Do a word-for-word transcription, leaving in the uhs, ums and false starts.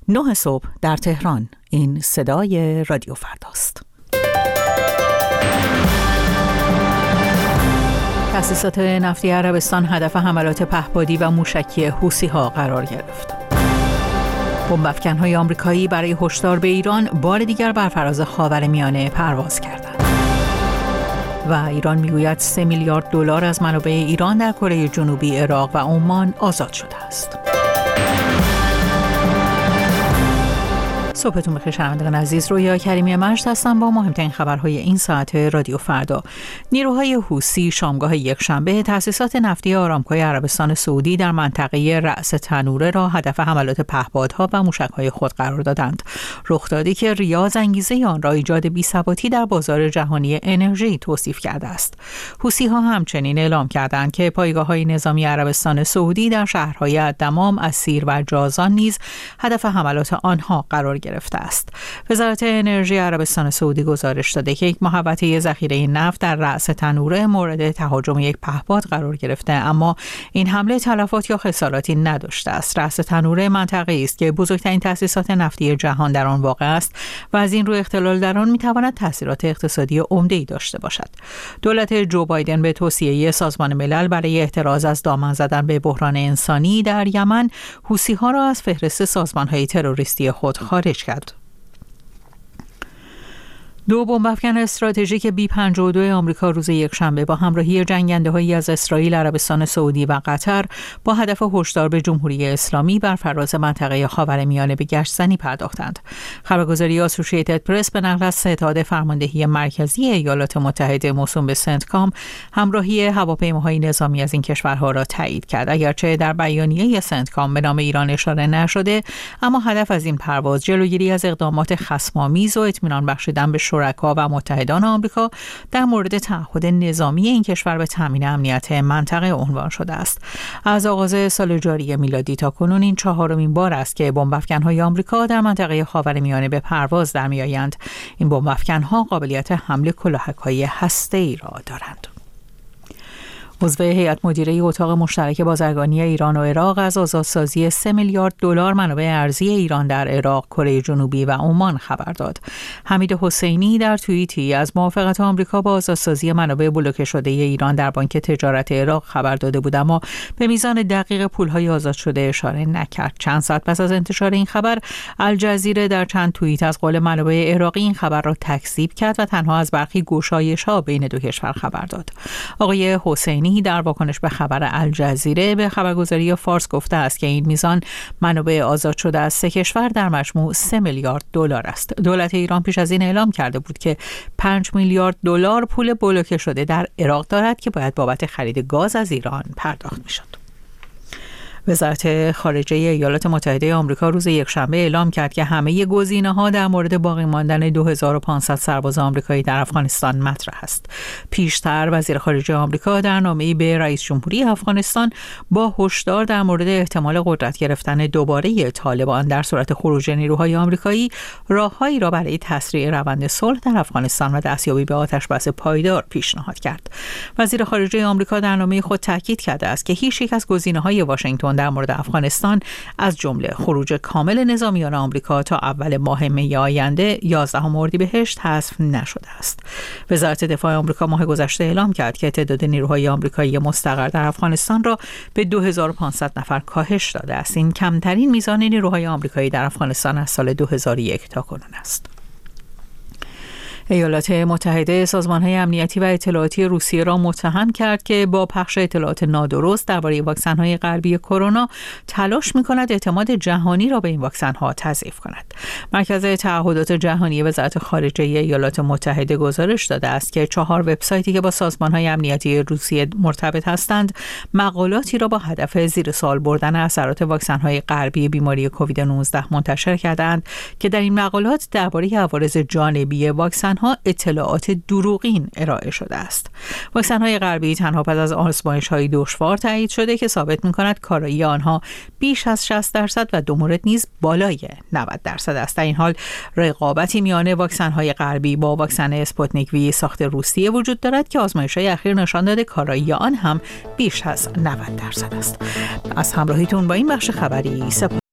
نه صبح در تهران. این صدای رادیو فرداست. تأسیسات نفتی عربستان هدف حملات پهپادی و موشکی حوثی‌ها قرار گرفت. بمب‌افکن‌های آمریکایی برای هشدار به ایران بار دیگر بر فراز خاورمیانه پرواز کردند. و ایران میگوید سه میلیارد دلار از منابع ایران در کره جنوبی، عراق و عمان آزاد شده است. صبحتون بخیر شنوندگان عزیز، رویا کریمی مجد هستم با مهمترین خبرهای این ساعت رادیو فردا. نیروهای حوثی شامگاه یکشنبه تأسیسات نفتی آرامکوی عربستان سعودی در منطقه رأس تنوره را هدف حملات پهپادها و موشک‌های خود قرار دادند. رخدادی که ریاض انگیزه آن را ایجاد بی‌ثباتی در بازار جهانی انرژی توصیف کرده است. حوثی‌ها همچنین اعلام کردند که پایگاه‌های نظامی عربستان سعودی در شهرهای الدمام، اسیر و جازان نیز هدف حملات آنها قرار گرفت گرفته است. وزارت انرژی عربستان سعودی گزارش داده که یک محوطه ذخیره نفت در رأس تنوره مورد تهاجم یک پهپاد قرار گرفته، اما این حمله تلفات یا خساراتی نداشته است. رأس تنوره منطقه‌ای است که بزرگترین تأسیسات نفتی جهان در آن واقع است و از این رو اختلال در آن می‌تواند تأثیرات اقتصادی عمده‌ای داشته باشد. دولت جو بایدن به توصیه سازمان ملل برای احتراز از دامن زدن به بحران انسانی در یمن، حوثی‌ها را از فهرست سازمان‌های تروریستی خود خارج کرد. دو بمب‌افکن استراتژیک بی پنجاه و دو آمریکا روز یکشنبه با همراهی جنگنده‌هایی از اسرائیل، عربستان سعودی و قطر با هدف هشدار به جمهوری اسلامی بر فراز منطقه خاورمیانه به گشت‌زنی پرداختند. خبرگزاری آسوشییتد پرس به نقل از ستاد فرماندهی مرکزی ایالات متحده موسوم به سنتکام همراهی هواپیماهای نظامی از این کشورها را تایید کرد. اگرچه در بیانیه سنتکام به نام ایران اشاره نشده، اما هدف از این پرواز جلوگیری از اقدامات خصم‌آمیز و اطمینان بخشیدن به شرکا و متحدان آمریکا در مورد تعهد نظامی این کشور به تامین امنیت منطقه عنوان شده است. از آغاز سال جاری میلادی تا کنون این چهارمین بار است که بمب‌افکن‌های آمریکا در منطقه خاورمیانه به پرواز درمی‌آیند. این بمب‌افکن‌ها قابلیت حمل کلاهک‌های هسته‌ای را دارند. عضو هیئت مدیره اتاق مشترک بازرگانی ایران و عراق از آزادسازی سه میلیارد دلار منابع ارزی ایران در عراق، کره جنوبی و عمان خبر داد. حمید حسینی در توییتی از موافقت آمریکا با آزادسازی منابع بلوکه شده ایران در بانک تجارت عراق خبر داده بود، اما به میزان دقیق پول‌های آزاد شده اشاره نکرد. چند ساعت پس از انتشار این خبر، الجزیره در چند توییت از قول منابع عراقی این خبر را تکذیب کرد و تنها از برخی گشایش‌ها بین دو کشور خبر داد. آقای حسینی در واکنش به خبر الجزیره به خبرگزاری فارس گفته است که این میزان منابع آزاد شده از سه کشور در مجموع سه میلیارد دلار است. دولت ایران پیش از این اعلام کرده بود که پنج میلیارد دلار پول بلوکه شده در عراق دارد که باید بابت خرید گاز از ایران پرداخت می‌شد. وزارت خارجه ایالات متحده آمریکا روز یکشنبه اعلام کرد که همه گزینه‌ها در مورد باقی ماندن دو هزار و پانصد سرباز آمریکایی در افغانستان مطرح است. پیشتر وزیر خارجه آمریکا در نامه‌ای به رئیس جمهوری افغانستان با هشدار در مورد احتمال قدرت گرفتن دوباره طالبان در صورت خروج نیروهای آمریکایی، راههایی را برای تسریع روند صلح در افغانستان و دستیابی به آتش‌بس پایدار پیشنهاد کرد. وزیر خارجه آمریکا در نامه خود تاکید کرده است که هیچ یک از گزینه‌های واشنگتن در مورد افغانستان از جمله خروج کامل نظامیان آمریکا تا اول ماه می آینده یازدهم اردیبهشت حذف نشده است. وزارت دفاع آمریکا ماه گذشته اعلام کرد که تعداد نیروهای آمریکایی مستقر در افغانستان را به دو هزار و پانصد نفر کاهش داده است. این کمترین میزان نیروهای آمریکایی در افغانستان از سال دو هزار و یک تا کنون است. ایالات متحده سازمان‌های امنیتی و اطلاعاتی روسیه را متهم کرد که با پخش اطلاعات نادرست درباره واکسن‌های غربی کرونا تلاش می‌کند اعتماد جهانی را به این واکسن‌ها تضعیف کند. مرکز تعهدات جهانی وزارت خارجه ایالات متحده گزارش داده است که چهار وبسایتی که با سازمان‌های امنیتی روسیه مرتبط هستند، مقالاتی را با هدف زیر سوال بردن اثرات واکسن‌های غربی بیماری کووید نوزده منتشر کردند که در این مقالات درباره عوارض جانبی واکسن ها اطلاعات دروغین ارائه شده است. واکسن‌های غربی تنها پس از آزمایش‌های دشوار تایید شده که ثابت می‌کند کارایی آنها بیش از شصت درصد و دو مورد نیز بالای نود درصد است. در این حال رقابتی میان واکسن‌های غربی با واکسن اسپوتنیک وی ساخت روسیه وجود دارد که آزمایش‌های اخیر نشان داده کارایی آن هم بیش از نود درصد است. از همراهیتون با این بخش خبری سپاس.